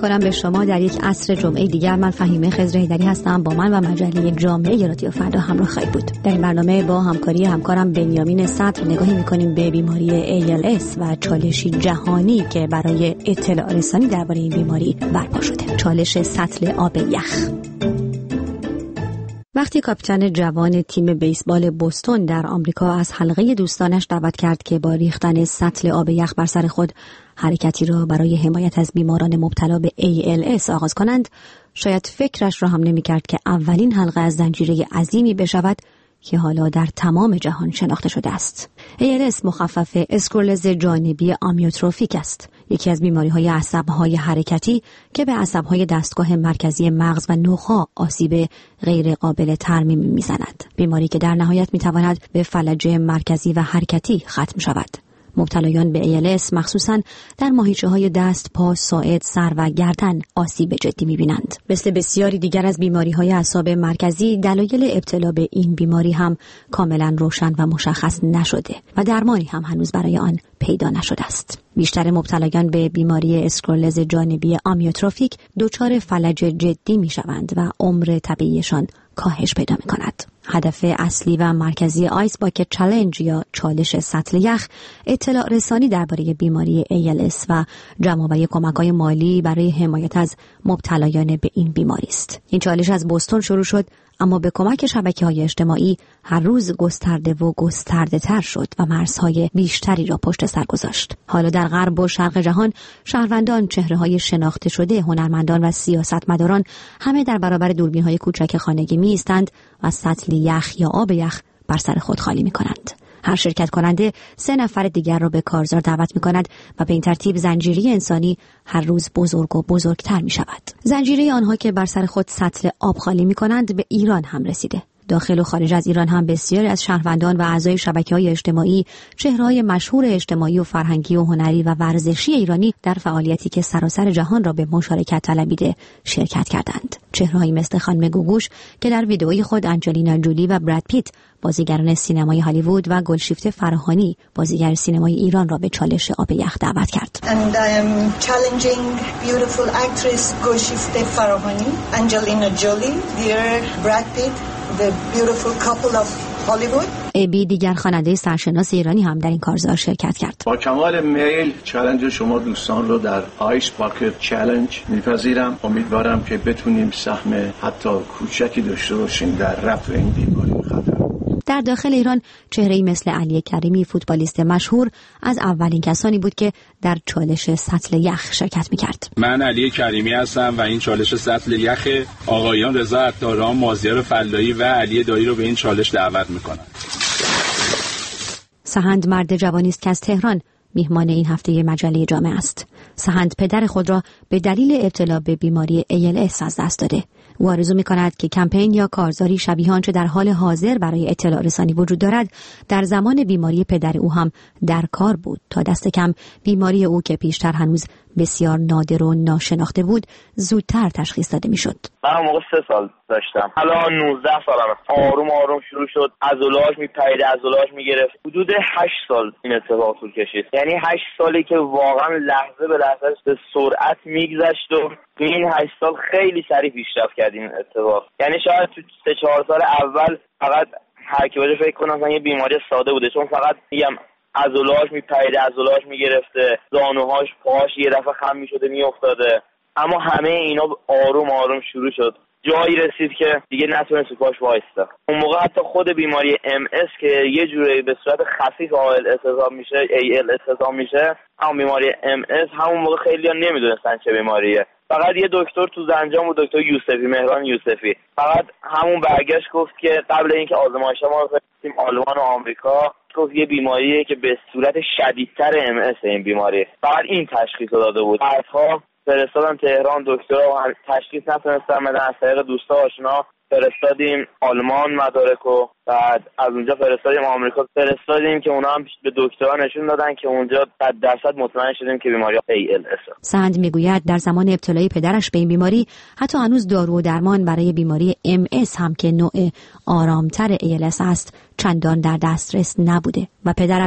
میکنم به شما در یک عصر جمعه دیگر. من فهیمه خضرحیدری هستم. با من و مجله جامعه رادیو فردا همراه خواهید بود. در این برنامه با همکاری همکارم بنیامین صدر نگاهی میکنیم به بیماری ای ال اس و چالشی جهانی که برای اطلاع رسانی درباره این بیماری برپا شده. چالش سطل آب یخ. وقتی کاپیتان جوان تیم بیسبال بوستون در آمریکا از حلقه دوستانش دعوت کرد که با ریختن سطل آب یخ بر سر خود حرکتی را برای حمایت از بیماران مبتلا به ای ال اس آغاز کنند، شاید فکرش را هم نمی کرد که اولین حلقه از زنجیره عظیمی بشود که حالا در تمام جهان شناخته شده است. ای ال اس مخفف اسکرولز جانبی آمیوتروفیک است، یکی از بیماری‌های عصب‌های حرکتی که به عصب‌های دستگاه مرکزی مغز و نخاع آسیب غیر قابل ترمیم می‌زند. بیماری که در نهایت می‌تواند به فلج مرکزی و حرکتی ختم شود. مبتلایان به ای ال اس مخصوصاً در ماهیچه‌های دست، پا، ساعد، سر و گردن آسیب جدی می‌بینند. مثل بسیاری دیگر از بیماری‌های اعصاب مرکزی، دلایل ابتلا به این بیماری هم کاملاً روشن و مشخص نشده و درمانی هم هنوز برای آن پیدا نشده است. بیشتر مبتلایان به بیماری اسکرولز جانبی آمیوتروفیک دچار فلج جدی می‌شوند و عمر طبیعیشان کاهش پیدا می‌کند. هدف اصلی و مرکزی آیس باکت چالنج یا چالش سطل یخ اطلاع رسانی درباره بیماری ای ال اس و جمع‌آوری کمک‌های مالی برای حمایت از مبتلایان به این بیماری است. این چالش از بوستون شروع شد، اما به کمک شبکه‌های اجتماعی هر روز گسترده و گسترده‌تر شد و مرزهای بیشتری را پشت سر گذاشت. حالا در غرب و شرق جهان شهروندان، چهره‌های شناخته شده، هنرمندان و سیاستمداران همه در برابر دوربین‌های کوچک خانگی می‌ایستند و سطل یخ یا آب یخ بر سر خود خالی می‌کنند. هر شرکت کننده سه نفر دیگر را به کارزار دعوت می کند و به این ترتیب زنجیره انسانی هر روز بزرگ و بزرگتر می شود. زنجیره آنها که بر سر خود سطل آب خالی می کنند به ایران هم رسیده. داخل و خارج از ایران هم بسیاری از شهروندان و اعضای شبکه‌های اجتماعی، چهره‌های مشهور اجتماعی و فرهنگی و هنری و ورزشی ایرانی در فعالیتی که سراسر جهان را به مشارکت طلبیده شرکت کردند. چهره‌هایی مثل خانم گوگوش که در ویدئوی خود انجلینا جولی و براد پیت، بازیگران سینمای هالیوود، و گلشیفته فراهانی، بازیگر سینمای ایران، را به چالش آب یخ دعوت کرد. And I am challenging beautiful actress گلشیفته فراهانی, Angelina Jolie, dear Brad Pitt, the beautiful couple of Hollywood. ابی دیگر خواننده سرشناس ایرانی هم در این کارزار شرکت کرد. با کمال میل چالش شما دوستان رو در آیس باکت چالش میپذیرم. امیدوارم که بتونیم سهم حتی کوچکی داشته باشیم در رفع این بیماری خطر. در داخل ایران چهره‌ای مثل علی کریمی، فوتبالیست مشهور، از اولین کسانی بود که در چالش سطل یخ شرکت می‌کرد. من علی کریمی هستم و این چالش سطل یخ آقایان رضا عطاران، مازیار فلایی و علی دایی رو به این چالش دعوت می‌کنم. سهند مرد جوانی است که از تهران میهمان این هفته مجله جامعه است. سهند پدر خود را به دلیل ابتلا به بیماری ای ال اس از دست داده. او آرزو می‌کند که کمپین یا کارزاری شبیه آنچه در حال حاضر برای اطلاع رسانی وجود دارد در زمان بیماری پدر او هم در کار بود تا دست کم بیماری او که پیشتر هنوز بسیار نادر و ناشناخته بود زودتر تشخیص داده میشد. من اون موقع سه سال داشتم، الان نوزده سالمه. آروم آروم شروع شد، عضله‌اش میپرید، عضله‌اش میگرفت. حدود هشت سال این اتفاق طول کشید، یعنی هشت سالی که واقعا لحظه به لحظه به سرعت میگذشت و این هشت سال خیلی سریع پیشرفت کرد این اتفاق. یعنی شاید تو سه چهار سال اول فقط هر کی باشه فکر کنه مثلا یه بیماری ساده بوده، چون فقط میگم عضله‌اش میپرید، عضله‌اش میگرفته، زانوهاش، پاهاش یه دفعه خم میشده میافتاده. اما همه اینا آروم آروم شروع شد، جایی رسید که دیگه نتونست تو پاش وایسته. اون موقع حتی خود بیماری ام اس که یه جوری به صورت خفیف آل حساب میشه، ای ال حساب میشه، اما بیماری ام اس همون موقع خیلی‌ها نمیدونستن چه بیماریه. فقط یه دکتر تو زنجان بود، دکتر یوسفی، مهران یوسفی، فقط همون برگشت گفت که قبل اینکه آزمایش ما رو فرستیم آلمان و آمریکا، گفت یه بیماریه که به صورت شدیدتر ام اس این بیماری. فقط این تشخیص داده بود. بعدها فرستادم تهران، دکترها و تشخیص نتونستم بدن، از طریق دوستا آشنا فرستادیم آلمان مدارک و بعد از اونجا فرستادیم آمریکا، فرستادیم که اونا هم به دکترها نشون دادن که اونجا صد درصد مطمئن شدیم که بیماری ای ال اس. سند میگوید در زمان ابتلای پدرش به این بیماری حتی هنوز دارو و درمان برای بیماری ام اس هم که نوع آرامتر ای ال اس است چندان در دسترس نبوده و پدرش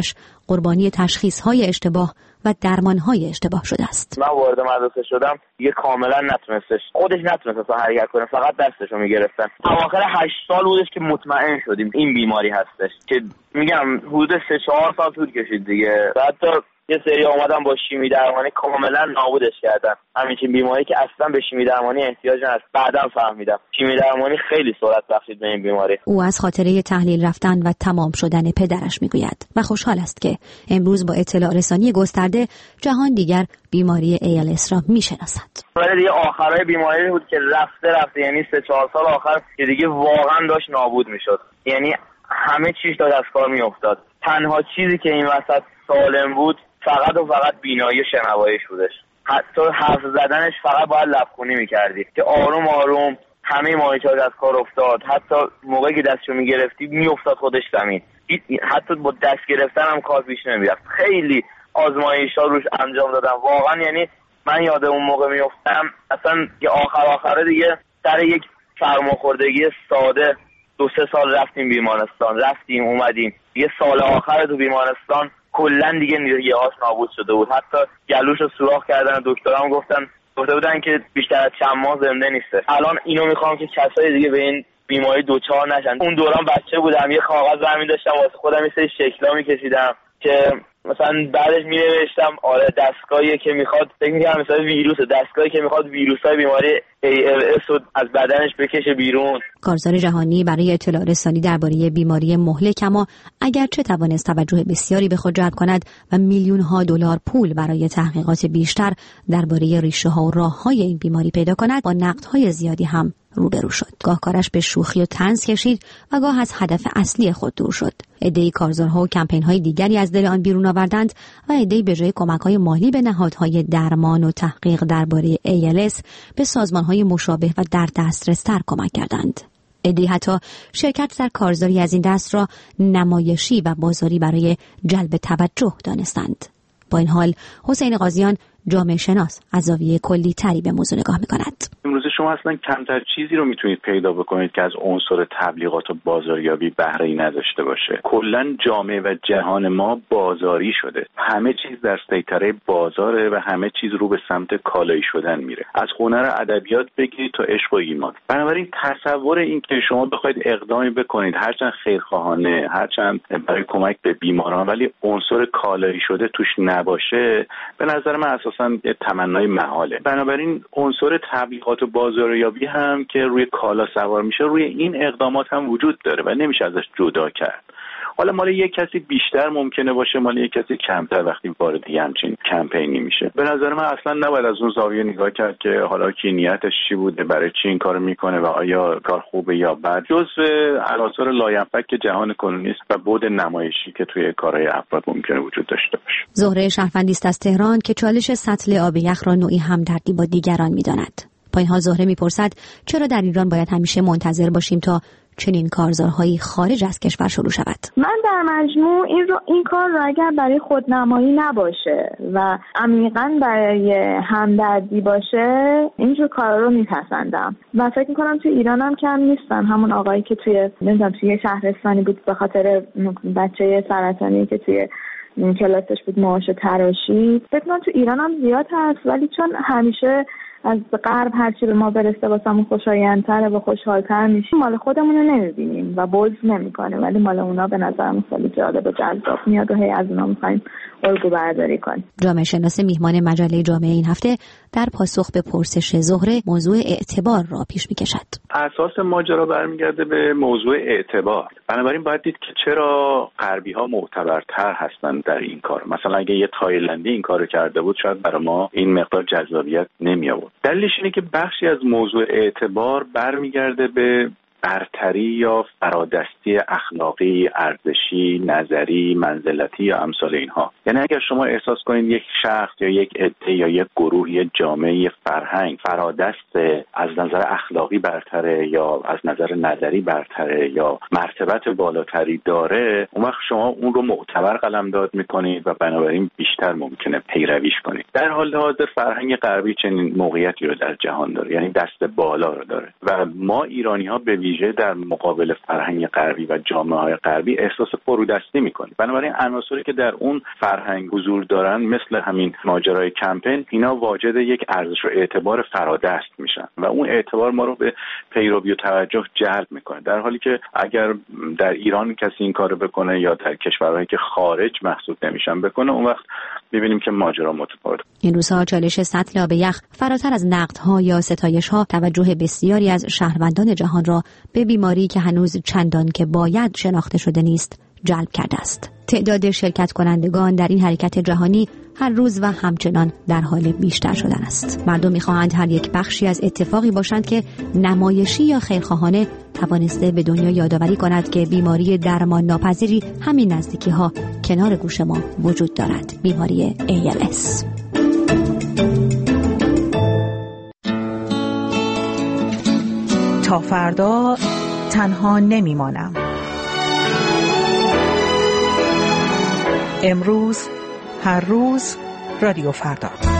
قربانی تشخیص‌های اشتباه و درمان‌های اشتباه شده است. من وارد مدرسه شدم دیگه کاملا نتونستش خودش نتونست حرکت کنه، فقط دستشو میگرفتن. اواخر هشت سال بودش که مطمئن شدیم این بیماری هستش، که میگم حدود سه چهار سال طول کشید دیگه. حتی یه سری اومدن با شیمی درمانی کاملا نابودش کردن. همین بیماری که اصلا به شیمی درمانی احتیاج نداشت. بعداً فهمیدم شیمی درمانی خیلی سرعت بخشید به این بیماری. او از خاطره تحلیل رفتن و تمام شدن پدرش میگوید و خوشحال است که امروز با اطلاع رسانی گسترده جهان دیگر بیماری ای ال اس را میشناسد. ولی دیگه آخرای بیماری بود که رفته رفته، یعنی سه چهار سال آخر که دیگه واقعا داشت نابود میشد. یعنی همه چیز داشت از کار میافتاد. تنها چیزی که این وسط سالم بود فقط و فقط بینایی و شنواییش بودش. حتی حرف زدنش فقط باید لبخونی میکردی که آروم آروم همه مانیتورها از کار افتاد. حتی موقعی که دستشو میگرفتی میافتاد خودش زمین. حتی با دست گرفتن هم کار پیش نمیرفت. خیلی آزمایش‌ها روش انجام دادم واقعا. یعنی من یاد اون موقع میافتم اصلا که آخر آخره دیگه سر یک سرماخوردگی ساده دو سه سال رفتیم بیمارستان، رفتیم اومدیم. یه سال آخر تو بیمارستان کلا دیگه ریه‌هاش نابود شده بود. حتی گلوشو سوراخ کردن، دکترام گفتن گفته بودن که بیشتر از چند ماه زنده نیسته. الان اینو میخوام که کسای دیگه به این بیماری دوچار نشن. اون دوران بچه بودم، یه کاغذ برمی داشتم واسه خودم یه سری شکلا میکشیدم که مثلا بعدش می نوشتم آره دستگاهی که میخواد، فکر می‌کردم مثلا ویروس، دستگاهی که میخواد ویروسای بیماری ای ال اس رو از بدنش بکشه بیرون. کارزار جهانی برای اطلاع رسانی درباره بیماری مهلک اما اگرچه توانست توجه بسیاری به خود جلب کند و میلیون ها دلار پول برای تحقیقات بیشتر درباره ریشه ها و راه‌های این بیماری پیدا کند، با نقدهای زیادی هم روبرو شد. گاه کارش به شوخی و طنز کشید و گاه از هدف اصلی خود دور شد. عده‌ای کارزارها و کمپین‌های دیگری از دل آن بیرون آوردند و عده‌ای به جای کمک‌های مالی به نهادهای درمان و تحقیق درباره ای ال اس به سازمان‌های مشابه و در دسترس‌تر کمک کردند. عده‌ای حتی شرکت در کارزاری از این دست را نمایشی و بازاری برای جلب توجه دانستند. با این حال حسین قاضیان جامعه شناس از زاویه کلی تری به موضوع نگاه می‌کند. امروز شما اصلا کمتر چیزی رو میتونید پیدا بکنید که از عنصر تبلیغات و بازاریابی بهره‌ای نداشته باشه. کلا جامعه و جهان ما بازاری شده. همه چیز در سیطره بازاره و همه چیز رو به سمت کالایی شدن میره. از هنر ادبیات بگیرید تا عشق و ایمان. بنابراین تصور این که شما بخواید اقدامی بکنید هرچند خیرخواهانه، هرچند برای کمک به بیماران، ولی عنصر کالایی شده توش نباشه، به نظر من اساساً یه تمنای محاله. بنابراین عنصر تبلیغات و بازاریابی هم که روی کالا سوار میشه روی این اقدامات هم وجود داره و نمیشه ازش جدا کرد. حالا مال یک کسی بیشتر ممکنه باشه، مال یک کسی کمتر وقتی وارد همچین کمپینی میشه. به نظر من اصلا نباید از اون زاویه نگاه کرد که حالا کی نیتش چی بوده، برای چی این کارو میکنه و آیا کار خوبه یا بد. جزء عناصر لاینفک جهان کنونی است و بعد نمایشی که توی کارهای افراد ممکنه وجود داشته باشه. زهره شهروندی است از تهران که چالش سطل آب یخ را نوعی همدردی با دیگران میداند. با این حال زهره میپرسد چرا در ایران باید همیشه منتظر باشیم تا چنین کارزارهایی خارج از کشور شروع شود؟ من در مجموع این رو این کار را اگر برای خودنمایی نباشه و عمیقاً برای همدردی باشه اینجور کارا رو میپسندم و فکر میکنم توی ایران هم کم نیستن. همون آقایی که توی نمیدونم توی شهرستانی بود به خاطر بچه سرطانی که توی کلاسش بود موهاش تراشید، فکر کنم تو ایران هم زیاد هست، ولی چون همیشه از غرب هرچی به ما برسه واسمون خوشایندتره و خوشحالتر میشیم، مال خودمون رو نمیبینیم و بولز نمیکنه، ولی مال اونا به نظرم خیلی جالب و جذاب میاد و هی از اونا میخوایم الگو برداری کنیم. جامعه شناس میهمان مجله جامعه این هفته در پاسخ به پرسش زهره موضوع اعتبار را پیش میکشد. اساس ماجرا برمیگرده به موضوع اعتبار. بنابراین باید دید که چرا غربی ها معتبرتر هستند در این کار. مثلا اگه یه تایلندی این کارو کرده بود شاید برای ما این مقدار جذابیت نمی آورد. دلیلش اینه که بخشی از موضوع اعتبار برمیگرده به برتری یا فرادستی اخلاقی، ارزشی، نظری، منزلتی یا امثال اینها. یعنی اگر شما احساس کنید یک شخص یا یک عده یا یک گروه، یک جامعه، یک فرهنگ فرادست از نظر اخلاقی برتره یا از نظر نظری برتره یا مرتبت بالاتری داره، اون وقت شما اون رو معتبر قلمداد میکنید و بنابراین بیشتر ممکنه پیرویش کنید. در حال حاضر فرهنگ غربی چنین موقعیتی رو در جهان داره، یعنی دست بالا رو داره و ما ایرانی ها به ویژه در مقابل فرهنگ غربی و جامعه‌های غربی احساس فرودستی می‌کنیم. بنابراین عناصری که در اون فرهنگ حضور دارن مثل همین ماجرای کمپین، اینا واجد یک ارزش و اعتبار فرادست میشن و اون اعتبار ما رو به پیروی و توجه جلب میکنه، در حالی که اگر در ایران کسی این کارو بکنه یا در کشورهایی که خارج محسوب نمیشن بکنه، اون وقت می‌بینیم که ماجرا متفاوت. این روزها چالش سطل آب یخ فراتر از نقدها یا ستایش‌ها توجه بسیاری از شهروندان جهان را به بیماری که هنوز چندان که باید شناخته شده نیست جلب کرده است. تعداد شرکت کنندگان در این حرکت جهانی هر روز و همچنان در حال بیشتر شدن است. مردم می‌خواهند هر یک بخشی از اتفاقی باشند که نمایشی یا خیرخواهانه توانسته به دنیا یادآوری کند که بیماری درمان ناپذیری همین نزدیکی‌ها کنار گوش ما وجود دارد، بیماری ای ال اس. تا فردا تنها نمیمانم. امروز، هر روز، رادیو فردا.